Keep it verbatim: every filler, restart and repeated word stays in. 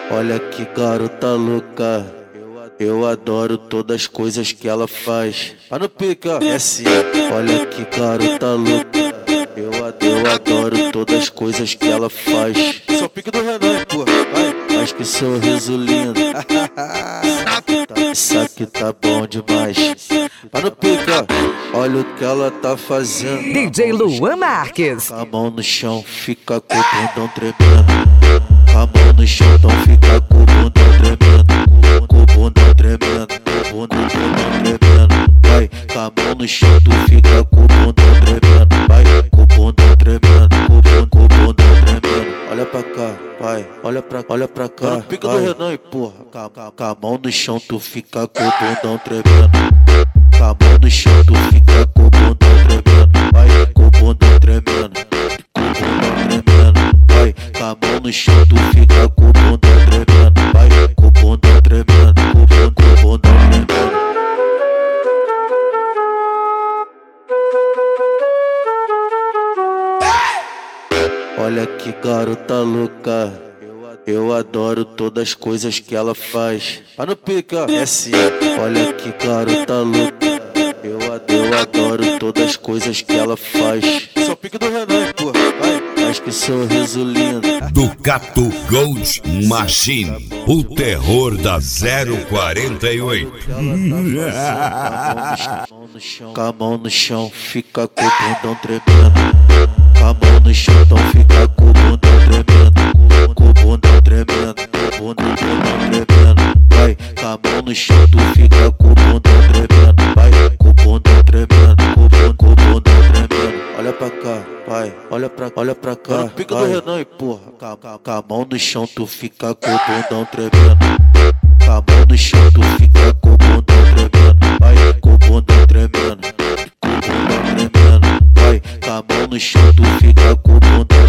Olha que garota louca, eu adoro todas as coisas que ela faz. Tá no pique, ó, é assim. Olha que garota louca, eu, eu adoro todas as coisas que ela faz. Esse é o pique do Renan, porra, vai. Mas que sorriso lindo. Isso aqui tá bom demais. Tá no pique, ó, olha o que ela tá fazendo. D J Luan Marques. Com a mão no chão, fica com o bundão tremendo. Com a mão no chão, então fica com o bundão tremendo. Com o bundão tremendo, com o bundão tremendo. Vai, com a mão no chão, tu fica com o bundão tremendo. Vai, com o bundão tremendo, com o bundão, com o bundão tremendo. Olha pra cá, vai, olha pra, olha pra cá. No pique do Renan, e porra. Com, com a mão no chão, tu fica com o bundão tremendo. Com a mão no chão, tu fica com o bundão tremendo. Vai, com o bundão tremendo, com o bundão tremendo. Vai, com a mão no chão, tu fica com o bundão tremendo. Vai, com o bundão tremendo, com o bundão, com o bundão tremendo. Olha que garota louca, eu adoro todas as coisas que ela faz. Tá no pique, ó, é assim. Olha que garota louca, eu, eu adoro todas as coisas que ela faz. Esse é o pique do Renan, porra, vai. Mas que sorriso lindo. Ducato Gold Machine, o terror da zero quarenta e oito. Com a mão no chão, fica com o bundão tremendo. Com a mão no chão, então fica com o bundão tremendo. Com o bundão tremendo, com o bundão tremendo. Vai, com a mão no chão, tu fica com o bundão tremendo. Vai, com o bundão tremendo, com o bundão, com o bundão tremendo. Olha pra cá, vai, olha pra, olha pra cá. No pique do Renan, e porra. Com, com, com a mão no chão, tu fica com o bundão tremendo. Com a mão no chão, tu fica com o bundão tremendo. Vai, com o bundão tremendo, com o bundão tremendo. Vai, com a mão no chão, tu fica com o bundão